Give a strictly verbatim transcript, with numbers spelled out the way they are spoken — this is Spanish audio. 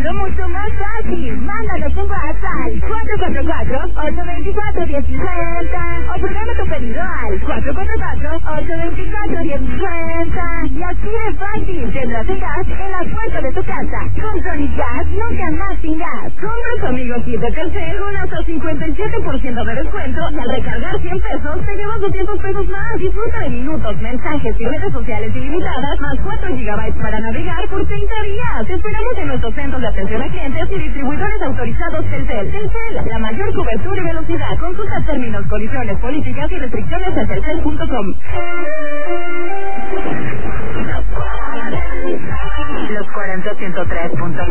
sido mucho más fácil. Mándalo con WhatsApp cuatro cuatro cuatro, ocho dos cuatro, uno cero cero cero o programa tu pedido al cuatro cuatro cuatro, ocho dos cuatro, uno cero cero cero. Y así de fácil tendrás el gas en la puerta de tu casa. Con Sonic Gas nunca más sin gas. Compra conmigo kit de Telcel con hasta cincuenta y siete por ciento de descuento y al recargar cien pesos te llevas doscientos pesos más. Disfruta de minutos, mensajes y redes sociales ilimitadas más cuatro gigabytes para navegar por treinta días. Te esperamos en nuestros centros de atención a clientes y distribuidores autorizados Telcel. Telcel, la mayor cobertura y velocidad. Consulta términos, condiciones, políticas y restricciones en telcel punto com. Los cuarenta ciento tres punto nueve